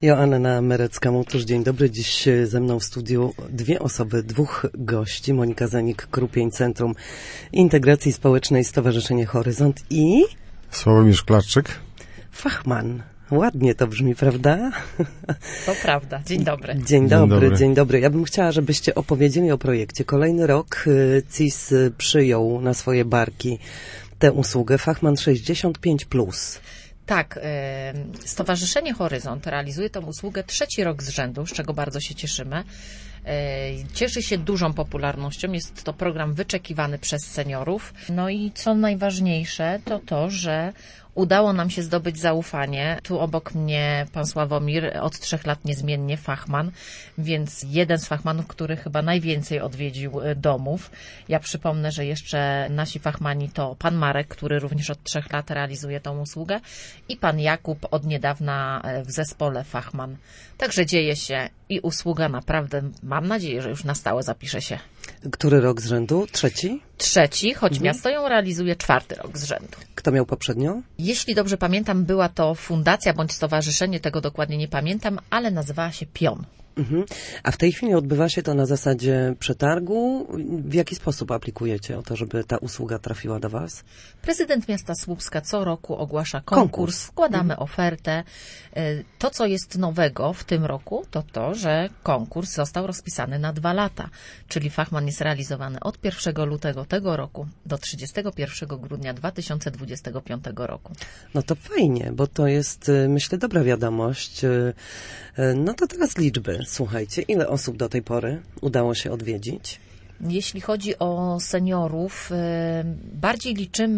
Joanna Merecka-Motusz, dzień dobry. Dziś ze mną w studiu dwie osoby, dwóch gości. Monika Zanik-Krupień, Centrum Integracji Społecznej, Stowarzyszenie Horyzont i... Sławomir Szklarczyk. Fachman. Ładnie to brzmi, prawda? To prawda. Dzień dobry. Dzień dobry. Ja bym chciała, żebyście opowiedzieli o projekcie. Kolejny rok CIS przyjął na swoje barki tę usługę Fachman 65+. Tak, Stowarzyszenie Horyzont realizuje tę usługę 3. rok z rzędu, z czego bardzo się cieszymy. Cieszy się dużą popularnością, jest to program wyczekiwany przez seniorów. No i co najważniejsze, to to, że udało nam się zdobyć zaufanie. Tu obok mnie pan Sławomir, od 3 lat niezmiennie fachman, więc jeden z fachmanów, który chyba najwięcej odwiedził domów. Ja przypomnę, że jeszcze nasi fachmani to pan Marek, który również od 3 lat realizuje tą usługę, i pan Jakub, od niedawna w zespole fachman. Także dzieje się i usługa naprawdę, mam nadzieję, że już na stałe zapisze się. Który rok z rzędu? Trzeci? Trzeci, choć miasto ją realizuje 4. rok z rzędu. Kto miał poprzednio? Jeśli dobrze pamiętam, była to fundacja bądź stowarzyszenie, tego dokładnie nie pamiętam, ale nazywała się Pion. A w tej chwili odbywa się to na zasadzie przetargu. W jaki sposób aplikujecie o to, żeby ta usługa trafiła do Was? Prezydent miasta Słupska co roku ogłasza konkurs, składamy ofertę. To, co jest nowego w tym roku, to to, że konkurs został rozpisany na 2 lata, czyli fachman jest realizowany od 1 lutego tego roku do 31 grudnia 2025 roku. No to fajnie, bo to jest, myślę, dobra wiadomość. No to teraz liczby. Słuchajcie, ile osób do tej pory udało się odwiedzić? Jeśli chodzi o seniorów, bardziej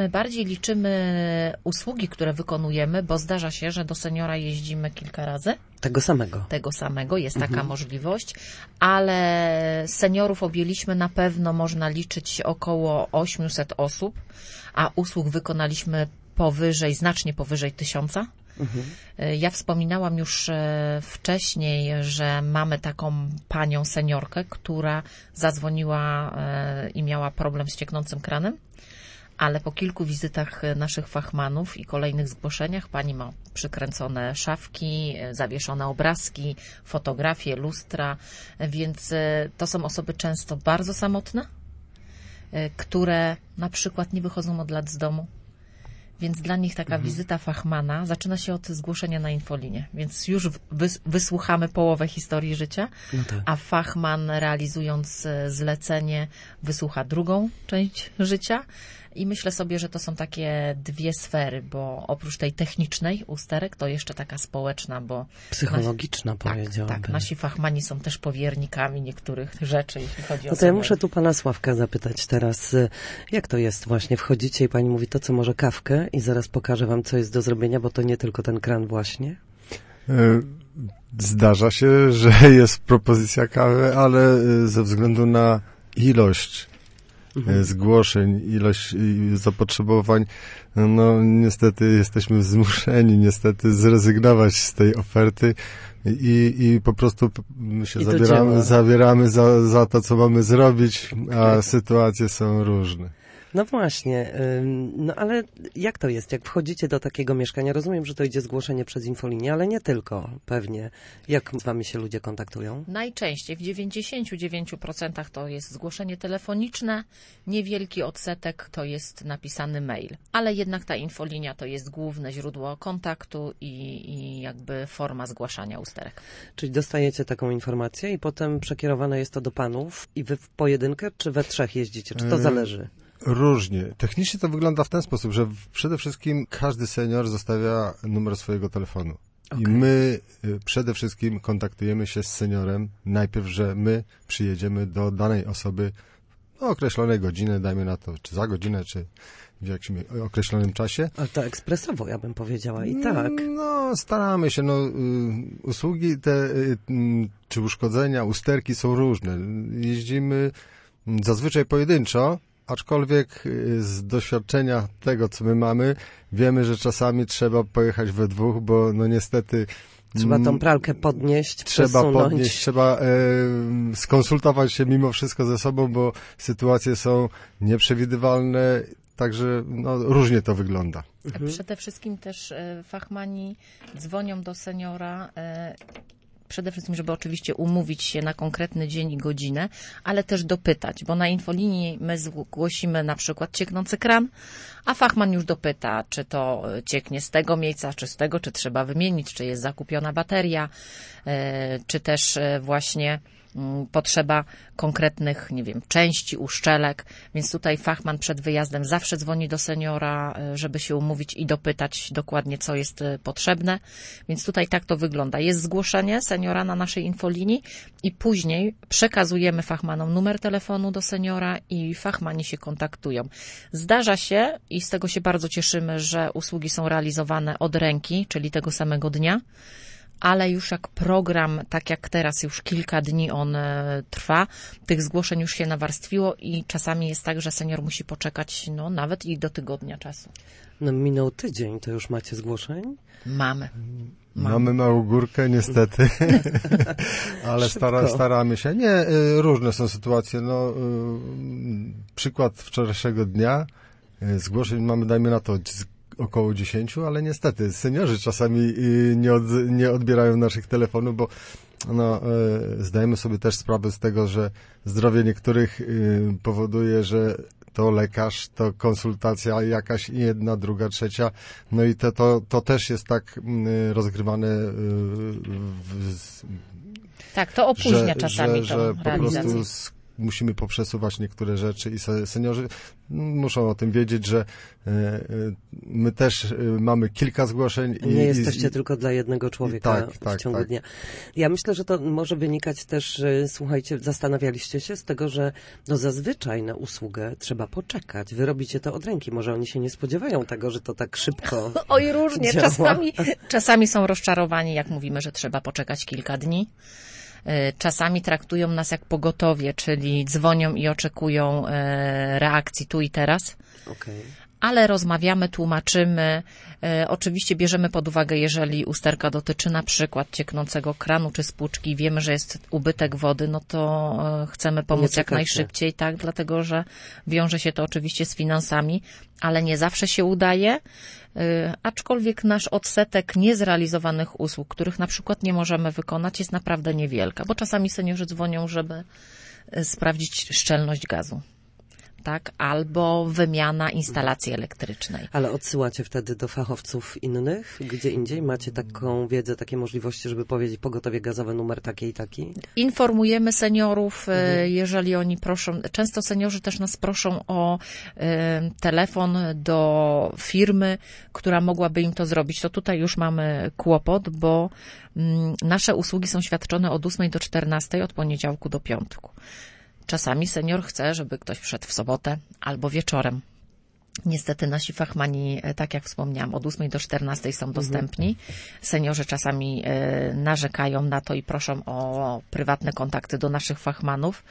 liczymy usługi, które wykonujemy, bo zdarza się, że do seniora jeździmy kilka razy. Tego samego, jest taka możliwość, ale seniorów objęliśmy na pewno, można liczyć około 800 osób, a usług wykonaliśmy znacznie powyżej 1000. Ja wspominałam już wcześniej, że mamy taką panią seniorkę, która zadzwoniła i miała problem z cieknącym kranem, ale po kilku wizytach naszych fachmanów i kolejnych zgłoszeniach pani ma przykręcone szafki, zawieszone obrazki, fotografie, lustra, więc to są osoby często bardzo samotne, które na przykład nie wychodzą od lat z domu. Więc dla nich taka wizyta fachmana zaczyna się od zgłoszenia na infolinie. Więc już wysłuchamy połowę historii życia, a fachman, realizując zlecenie, wysłucha drugą część życia. I myślę sobie, że to są takie 2 sfery, bo oprócz tej technicznej usterek, to jeszcze taka społeczna, bo... Psychologiczna, powiedziałabym. Tak, nasi fachmani są też powiernikami niektórych rzeczy, jeśli chodzi o... No to ja muszę tu pana Sławka zapytać teraz, jak to jest właśnie? Wchodzicie i pani mówi, to co może kawkę i zaraz pokażę wam, co jest do zrobienia, bo to nie tylko ten kran właśnie. Zdarza się, że jest propozycja kawy, ale ze względu na ilość zgłoszeń, ilość zapotrzebowań, no niestety jesteśmy zmuszeni zrezygnować z tej oferty i po prostu się zabieramy za to, co mamy zrobić, a sytuacje są różne. No właśnie, no ale jak to jest, jak wchodzicie do takiego mieszkania? Rozumiem, że to idzie zgłoszenie przez infolinię, ale nie tylko, pewnie. Jak z wami się ludzie kontaktują? Najczęściej, w 99% to jest zgłoszenie telefoniczne, niewielki odsetek to jest napisany mail, ale jednak ta infolinia to jest główne źródło kontaktu i jakby forma zgłaszania usterek. Czyli dostajecie taką informację i potem przekierowane jest to do panów i wy w pojedynkę, czy we 3 jeździcie? Czy to zależy? Różnie. Technicznie to wygląda w ten sposób, że przede wszystkim każdy senior zostawia numer swojego telefonu. I my przede wszystkim kontaktujemy się z seniorem. Najpierw, że my przyjedziemy do danej osoby o określonej godzinie, dajmy na to, czy za godzinę, czy w jakimś określonym czasie. Ale to ekspresowo, ja bym powiedziała, i tak. No, staramy się, usługi te, czy uszkodzenia, usterki są różne. Jeździmy zazwyczaj pojedynczo, aczkolwiek z doświadczenia tego, co my mamy, wiemy, że czasami trzeba pojechać we 2, bo no niestety Trzeba tą pralkę podnieść, przesunąć. Trzeba skonsultować się mimo wszystko ze sobą, bo sytuacje są nieprzewidywalne, także różnie to wygląda. Przede wszystkim też fachmani dzwonią do seniora, przede wszystkim, żeby oczywiście umówić się na konkretny dzień i godzinę, ale też dopytać, bo na infolinii my zgłosimy na przykład cieknący kran, a fachman już dopyta, czy to cieknie z tego miejsca, czy z tego, czy trzeba wymienić, czy jest zakupiona bateria, czy też właśnie potrzeba konkretnych, nie wiem, części, uszczelek, więc tutaj fachman przed wyjazdem zawsze dzwoni do seniora, żeby się umówić i dopytać dokładnie, co jest potrzebne, więc tutaj tak to wygląda. Jest zgłoszenie seniora na naszej infolinii i później przekazujemy fachmanom numer telefonu do seniora i fachmani się kontaktują. Zdarza się i z tego się bardzo cieszymy, że usługi są realizowane od ręki, czyli tego samego dnia, ale już jak program, tak jak teraz, już kilka dni on trwa, tych zgłoszeń już się nawarstwiło i czasami jest tak, że senior musi poczekać nawet i do tygodnia czasu. Minął tydzień, to już macie zgłoszeń? Mamy. Mamy małą górkę, niestety, ale staramy się. Nie, różne są sytuacje. Przykład wczorajszego dnia, zgłoszeń mamy, dajmy na to, około 10, ale niestety seniorzy czasami nie odbierają naszych telefonów, bo zdajemy sobie też sprawę z tego, że zdrowie niektórych powoduje, że to lekarz, to konsultacja jakaś jedna, druga, trzecia, i to też jest tak rozgrywane tak, to opóźnia czasami że tą realizację. Po prostu musimy poprzesuwać niektóre rzeczy i seniorzy muszą o tym wiedzieć, że my też mamy kilka zgłoszeń. Nie jesteście tylko dla jednego człowieka w ciągu dnia. Ja myślę, że to może wynikać też, słuchajcie, zastanawialiście się z tego, że zazwyczaj na usługę trzeba poczekać. Wy robicie to od ręki. Może oni się nie spodziewają tego, że to tak szybko Oj, różnie. Czasami są rozczarowani, jak mówimy, że trzeba poczekać kilka dni. Czasami traktują nas jak pogotowie, czyli dzwonią i oczekują reakcji tu i teraz. Okay. Ale rozmawiamy, tłumaczymy. Oczywiście bierzemy pod uwagę, jeżeli usterka dotyczy na przykład cieknącego kranu czy spłuczki, wiemy, że jest ubytek wody, to chcemy pomóc jak najszybciej, tak, dlatego że wiąże się to oczywiście z finansami, ale nie zawsze się udaje, aczkolwiek nasz odsetek niezrealizowanych usług, których na przykład nie możemy wykonać, jest naprawdę niewielka, bo czasami seniorzy dzwonią, żeby sprawdzić szczelność gazu. Tak, albo wymiana instalacji elektrycznej. Ale odsyłacie wtedy do fachowców innych, gdzie indziej? Macie taką wiedzę, takie możliwości, żeby powiedzieć pogotowie gazowe numer taki i taki? Informujemy seniorów, jeżeli oni proszą. Często seniorzy też nas proszą o telefon do firmy, która mogłaby im to zrobić. To tutaj już mamy kłopot, bo nasze usługi są świadczone od 8 do 14, od poniedziałku do piątku. Czasami senior chce, żeby ktoś wszedł w sobotę albo wieczorem. Niestety nasi fachmani, tak jak wspomniałam, od 8 do 14 są dostępni. Seniorzy czasami narzekają na to i proszą o prywatne kontakty do naszych fachmanów,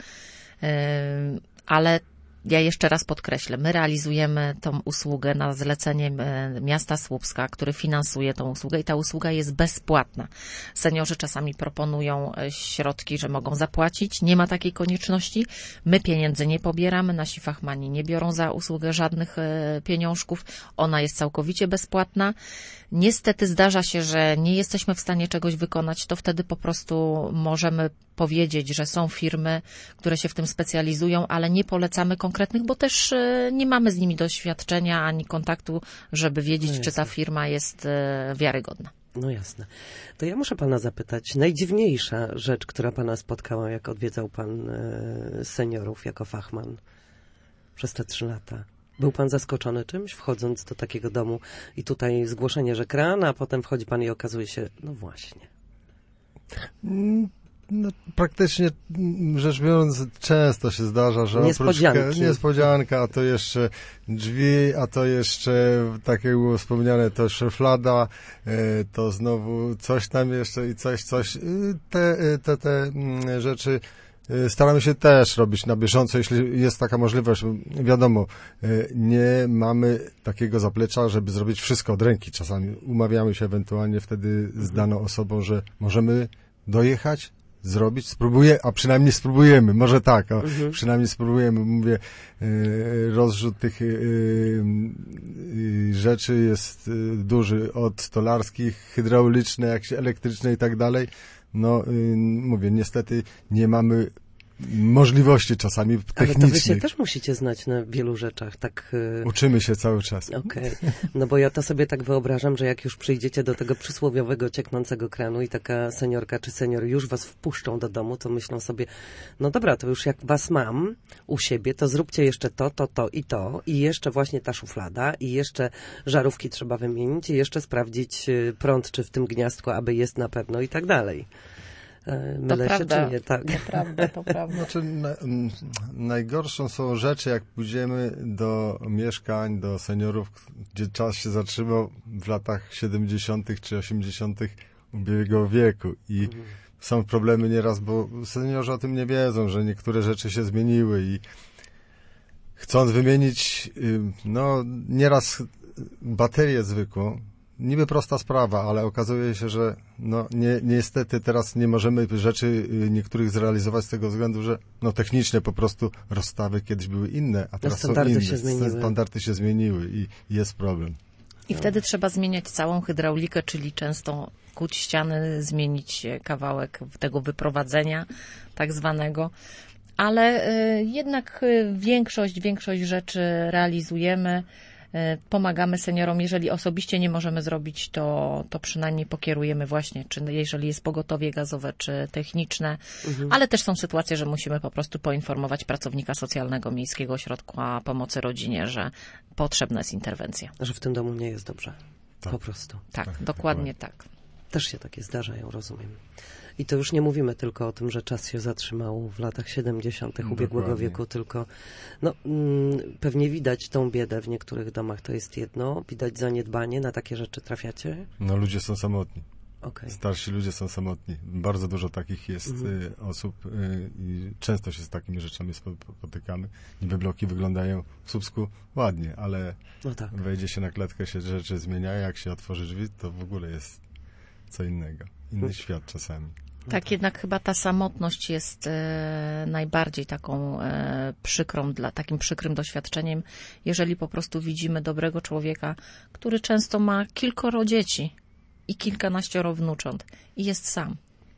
ale ja jeszcze raz podkreślę, my realizujemy tą usługę na zlecenie miasta Słupska, który finansuje tą usługę i ta usługa jest bezpłatna. Seniorzy czasami proponują środki, że mogą zapłacić. Nie ma takiej konieczności. My pieniędzy nie pobieramy, nasi fachmani nie biorą za usługę żadnych pieniążków. Ona jest całkowicie bezpłatna. Niestety zdarza się, że nie jesteśmy w stanie czegoś wykonać, to wtedy po prostu możemy powiedzieć, że są firmy, które się w tym specjalizują, ale nie polecamy konkretnych, bo też nie mamy z nimi doświadczenia ani kontaktu, żeby wiedzieć, czy ta firma jest wiarygodna. No jasne. To ja muszę pana zapytać, najdziwniejsza rzecz, która pana spotkała, jak odwiedzał pan seniorów jako fachman przez te 3 lata? Był pan zaskoczony czymś, wchodząc do takiego domu i tutaj zgłoszenie, że kran, a potem wchodzi pan i okazuje się, no właśnie. Praktycznie rzecz biorąc, często się zdarza, że niespodzianka, a to jeszcze drzwi, a to jeszcze, tak jak było wspomniane, to szuflada, to znowu coś tam jeszcze i coś. Te rzeczy Staramy się też robić na bieżąco, jeśli jest taka możliwość. Wiadomo, nie mamy takiego zaplecza, żeby zrobić wszystko od ręki. Czasami umawiamy się ewentualnie wtedy z daną osobą, że możemy dojechać, zrobić, a przynajmniej spróbujemy, może tak, przynajmniej spróbujemy. Mówię, rozrzut tych rzeczy jest duży, od stolarskich, hydrauliczne, jak elektryczne i tak dalej. No, mówię, niestety nie mamy możliwości czasami technicznych. Ale to wy się też musicie znać na wielu rzeczach, tak... Uczymy się cały czas. Okej. No bo ja to sobie tak wyobrażam, że jak już przyjdziecie do tego przysłowiowego cieknącego kranu i taka seniorka czy senior już was wpuszczą do domu, to myślą sobie, no dobra, to już jak was mam u siebie, to zróbcie jeszcze to i jeszcze właśnie ta szuflada i jeszcze żarówki trzeba wymienić i jeszcze sprawdzić prąd, czy w tym gniazdku, aby jest na pewno i tak dalej. Mylę się, czy nie? Tak. To prawda. Znaczy, najgorszą są rzeczy, jak pójdziemy do mieszkań, do seniorów, gdzie czas się zatrzymał w latach 70. czy 80. ubiegłego wieku i są problemy nieraz, bo seniorzy o tym nie wiedzą, że niektóre rzeczy się zmieniły i chcąc wymienić, no nieraz baterię zwykłą, niby prosta sprawa, ale okazuje się, że no niestety teraz nie możemy rzeczy niektórych zrealizować z tego względu, że no technicznie po prostu rozstawy kiedyś były inne, a teraz są inne. Standardy się zmieniły i jest problem. I wtedy trzeba zmieniać całą hydraulikę, czyli często kuć ściany, zmienić kawałek tego wyprowadzenia tak zwanego. Ale jednak większość rzeczy realizujemy. Pomagamy seniorom. Jeżeli osobiście nie możemy zrobić, to przynajmniej pokierujemy właśnie, czy jeżeli jest pogotowie gazowe, czy techniczne, ale też są sytuacje, że musimy po prostu poinformować pracownika socjalnego Miejskiego Ośrodka Pomocy Rodzinie, że potrzebna jest interwencja. Że w tym domu nie jest dobrze. Tak. Po prostu. Tak, dokładnie tak. Też się takie zdarzają, rozumiem. I to już nie mówimy tylko o tym, że czas się zatrzymał w latach 70. ubiegłego wieku, tylko no, pewnie widać tą biedę w niektórych domach, to jest jedno, widać zaniedbanie, na takie rzeczy trafiacie? No ludzie są samotni. Okay. Starsi ludzie są samotni. Bardzo dużo takich jest osób i często się z takimi rzeczami spotykamy. Niby bloki wyglądają w Słupsku ładnie, ale no tak. Wejdzie się na klatkę, się rzeczy zmieniają, jak się otworzy drzwi, to w ogóle jest co innego. Inny świat czasami. Tak, jednak chyba ta samotność jest najbardziej taką takim przykrym doświadczeniem, jeżeli po prostu widzimy dobrego człowieka, który często ma kilkoro dzieci i kilkanaścioro wnucząt i jest sam.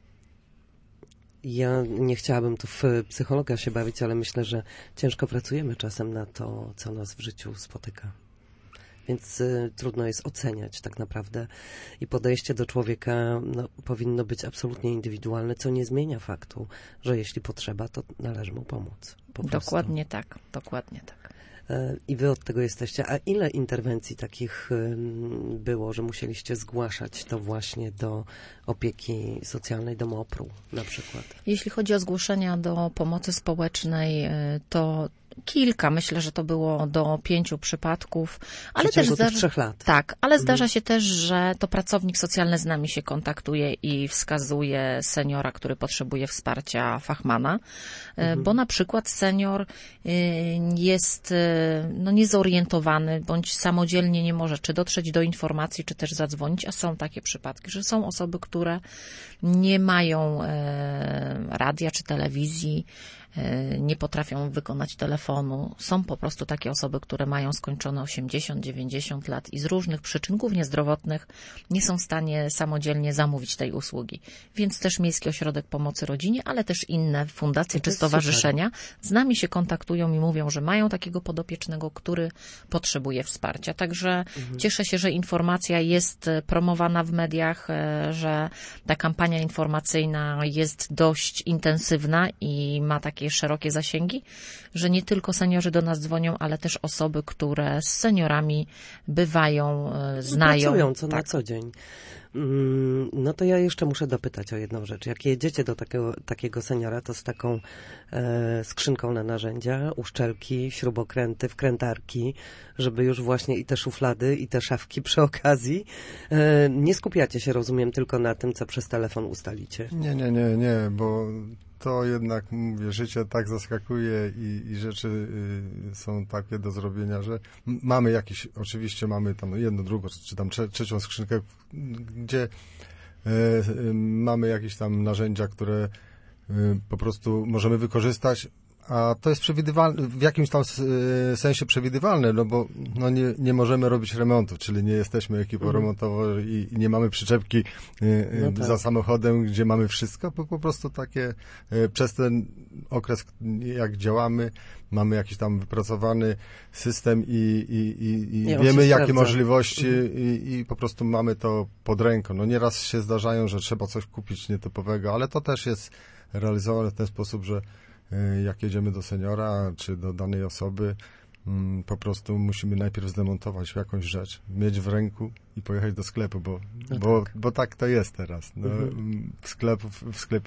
Ja nie chciałabym tu w psychologa się bawić, ale myślę, że ciężko pracujemy czasem na to, co nas w życiu spotyka. Więc trudno jest oceniać tak naprawdę i podejście do człowieka powinno być absolutnie indywidualne, co nie zmienia faktu, że jeśli potrzeba, to należy mu pomóc. Dokładnie tak, dokładnie tak. I wy od tego jesteście. A ile interwencji takich było, że musieliście zgłaszać to właśnie do opieki socjalnej, do MOPR-u na przykład? Jeśli chodzi o zgłoszenia do pomocy społecznej, to kilka, myślę, że to było do 5 przypadków, ale też zdarza 3 lat. Tak, ale zdarza się też, że to pracownik socjalny z nami się kontaktuje i wskazuje seniora, który potrzebuje wsparcia fachmana, bo na przykład senior jest niezorientowany, bądź samodzielnie nie może czy dotrzeć do informacji, czy też zadzwonić, a są takie przypadki, że są osoby, które nie mają radia czy telewizji, nie potrafią wykonać telefonu. Są po prostu takie osoby, które mają skończone 80-90 lat i z różnych przyczyn, głównie zdrowotnych, nie są w stanie samodzielnie zamówić tej usługi. Więc też Miejski Ośrodek Pomocy Rodzinie, ale też inne fundacje czy stowarzyszenia z nami się kontaktują i mówią, że mają takiego podopiecznego, który potrzebuje wsparcia. Także cieszę się, że informacja jest promowana w mediach, że ta kampania informacyjna jest dość intensywna i ma takie szerokie zasięgi, że nie tylko seniorzy do nas dzwonią, ale też osoby, które z seniorami bywają, znają. Pracują na co dzień. No to ja jeszcze muszę dopytać o jedną rzecz. Jak jedziecie do takiego seniora, to z taką skrzynką na narzędzia, uszczelki, śrubokręty, wkrętarki, żeby już właśnie i te szuflady, i te szafki przy okazji. Nie skupiacie się, rozumiem, tylko na tym, co przez telefon ustalicie. Nie, bo to jednak, mówię, życie tak zaskakuje i rzeczy są takie do zrobienia, że mamy jakieś, oczywiście mamy tam jedno, drugą, czy tam trzecią skrzynkę, gdzie mamy jakieś tam narzędzia, które po prostu możemy wykorzystać, a to jest przewidywalne, w jakimś tam sensie przewidywalne, no bo no nie możemy robić remontu, czyli nie jesteśmy ekipą remontową i nie mamy przyczepki za samochodem, gdzie mamy wszystko, bo po prostu takie przez ten okres, jak działamy, mamy jakiś tam wypracowany system i wiemy, jakie możliwości i po prostu mamy to pod ręką. No nieraz się zdarzają, że trzeba coś kupić nietypowego, ale to też jest realizowane w ten sposób, że jak jedziemy do seniora, czy do danej osoby, po prostu musimy najpierw zdemontować jakąś rzecz, mieć w ręku i pojechać do sklepu, bo tak to jest teraz. No, w sklepie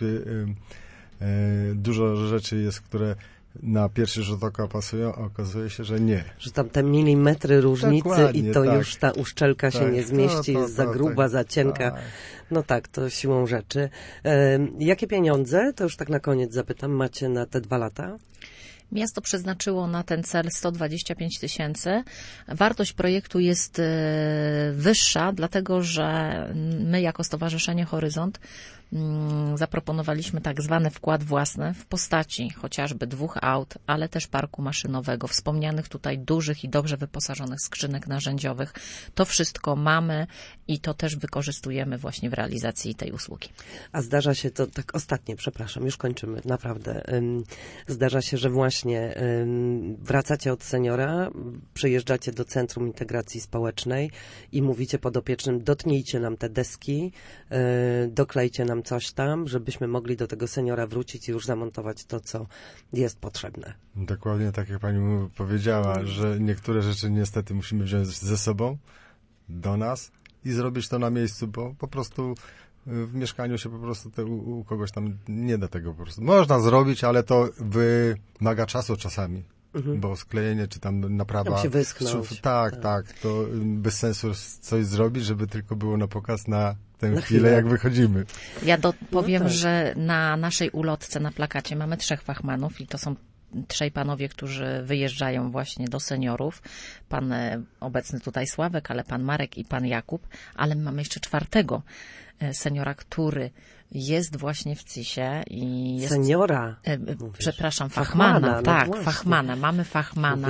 dużo rzeczy jest, które na pierwszy rzut oka pasują, a okazuje się, że nie. Że tam te milimetry różnicy dokładnie, i to już ta uszczelka się nie zmieści, jest za gruba, za cienka. Tak. No tak, to siłą rzeczy. Jakie pieniądze, to już tak na koniec zapytam, macie na te 2 lata? Miasto przeznaczyło na ten cel 125 000. Wartość projektu jest wyższa, dlatego że my jako Stowarzyszenie Horyzont zaproponowaliśmy tak zwany wkład własny w postaci chociażby 2 aut, ale też parku maszynowego, wspomnianych tutaj dużych i dobrze wyposażonych skrzynek narzędziowych. To wszystko mamy i to też wykorzystujemy właśnie w realizacji tej usługi. A zdarza się to, tak ostatnie, przepraszam, już kończymy, naprawdę. Zdarza się, że właśnie wracacie od seniora, przyjeżdżacie do Centrum Integracji Społecznej i mówicie podopiecznym, dotknijcie nam te deski, doklejcie nam coś tam, żebyśmy mogli do tego seniora wrócić i już zamontować to, co jest potrzebne. Dokładnie tak, jak pani powiedziała, że niektóre rzeczy niestety musimy wziąć ze sobą do nas i zrobić to na miejscu, bo po prostu w mieszkaniu się po prostu u kogoś tam nie da tego po prostu. Można zrobić, ale to wymaga czasu czasami. Bo sklejenie, czy tam naprawa... Tam się wyschnąć. Tak. To bez sensu coś zrobić, żeby tylko było na pokaz na tę chwilę, jak wychodzimy. Ja powiem, że na naszej ulotce, na plakacie mamy 3 fachmanów i to są 3 panowie, którzy wyjeżdżają właśnie do seniorów. Pan obecny tutaj Sławek, ale pan Marek i pan Jakub, ale mamy jeszcze 4 seniora, który jest właśnie w CIS-ie i jest... Seniora? Przepraszam, fachmana. Tak, no fachmana. Mamy fachmana,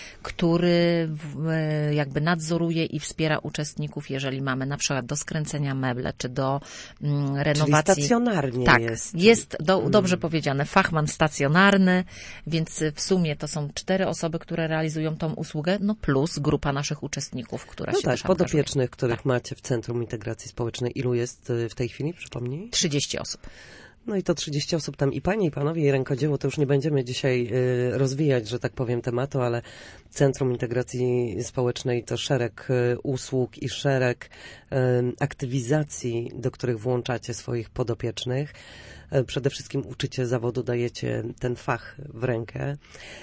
który jakby nadzoruje i wspiera uczestników, jeżeli mamy na przykład do skręcenia meble, czy do renowacji. Czyli stacjonarnie tak, jest. Jest dobrze powiedziane, fachman stacjonarny, więc w sumie to są 4 osoby, które realizują tą usługę, no plus grupa naszych uczestników, która się też angażuje. Podopiecznych, których macie w Centrum Integracji Społecznej. Ilu jest w tej chwili, przypomnij? 30 osób. No i to 30 osób tam i panie, i panowie, i rękodzieło, to już nie będziemy dzisiaj rozwijać, że tak powiem, tematu, ale Centrum Integracji Społecznej to szereg usług i szereg aktywizacji, do których włączacie swoich podopiecznych. Przede wszystkim uczycie zawodu, dajecie ten fach w rękę.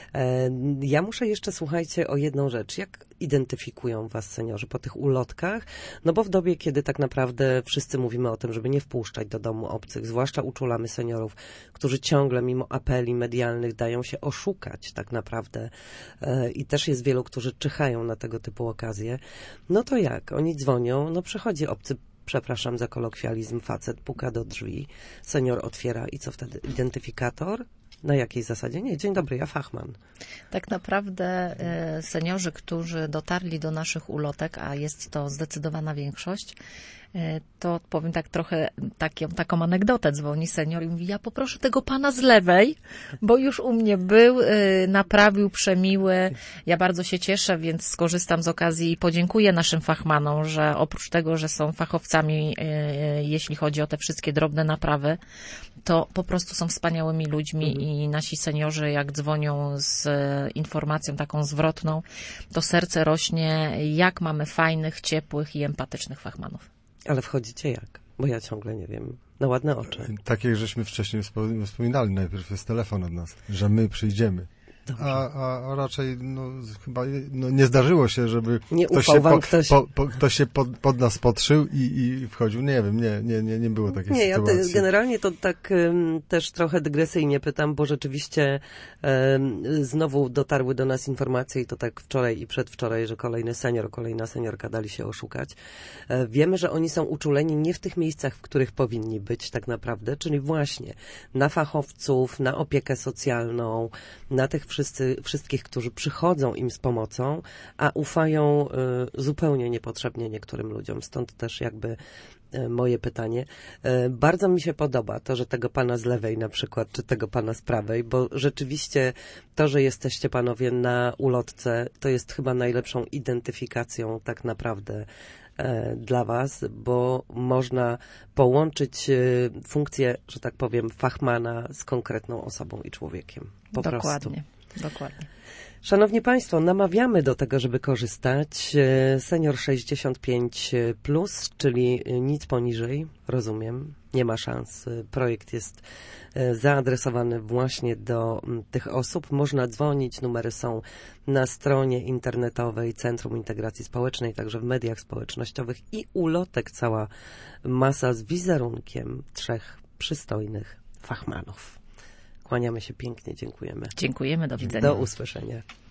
Ja muszę jeszcze, słuchajcie, o jedną rzecz. Jak identyfikują was seniorzy po tych ulotkach? No bo w dobie, kiedy tak naprawdę wszyscy mówimy o tym, żeby nie wpuszczać do domu obcych, zwłaszcza uczulamy seniorów, którzy ciągle mimo apeli medialnych dają się oszukać tak naprawdę i też jest wielu, którzy czyhają na tego typu okazje. No to jak? Oni dzwonią, no przychodzi obcy, przepraszam za kolokwializm, facet puka do drzwi, senior otwiera i co wtedy? Identyfikator? Na jakiej zasadzie? Nie, dzień dobry, ja fachman. Tak naprawdę seniorzy, którzy dotarli do naszych ulotek, a jest to zdecydowana większość, to powiem tak trochę taką anegdotę. Dzwoni senior i mówi, ja poproszę tego pana z lewej, bo już u mnie był, naprawił, przemiły. Ja bardzo się cieszę, więc skorzystam z okazji i podziękuję naszym fachmanom, że oprócz tego, że są fachowcami, jeśli chodzi o te wszystkie drobne naprawy, to po prostu są wspaniałymi ludźmi i nasi seniorzy, jak dzwonią z informacją taką zwrotną, to serce rośnie, jak mamy fajnych, ciepłych i empatycznych fachmanów. Ale wchodzicie jak? Bo ja ciągle nie wiem. Na ładne oczy. Tak jak żeśmy wcześniej wspominali, najpierw jest telefon od nas, że my przyjdziemy. A raczej chyba nie zdarzyło się, żeby ktoś się pod nas podszył i wchodził. Nie wiem, nie było takiej sytuacji. Ja generalnie to tak też trochę dygresyjnie pytam, bo rzeczywiście znowu dotarły do nas informacje i to tak wczoraj i przedwczoraj, że kolejna seniorka dali się oszukać. Wiemy, że oni są uczuleni nie w tych miejscach, w których powinni być tak naprawdę, czyli właśnie na fachowców, na opiekę socjalną, na tych wszystkich, którzy przychodzą im z pomocą, a ufają zupełnie niepotrzebnie niektórym ludziom. Stąd też jakby moje pytanie. Bardzo mi się podoba to, że tego pana z lewej na przykład, czy tego pana z prawej, bo rzeczywiście to, że jesteście panowie na ulotce, to jest chyba najlepszą identyfikacją tak naprawdę dla was, bo można połączyć funkcję, że tak powiem, fachmana z konkretną osobą i człowiekiem. Dokładnie. Szanowni Państwo, namawiamy do tego, żeby korzystać. Senior 65+, czyli nic poniżej, rozumiem, nie ma szans. Projekt jest zaadresowany właśnie do tych osób. Można dzwonić, numery są na stronie internetowej Centrum Integracji Społecznej, także w mediach społecznościowych i ulotek cała masa z wizerunkiem 3 przystojnych fachmanów. Kłaniamy się pięknie, dziękujemy. Dziękujemy, do widzenia. Do usłyszenia.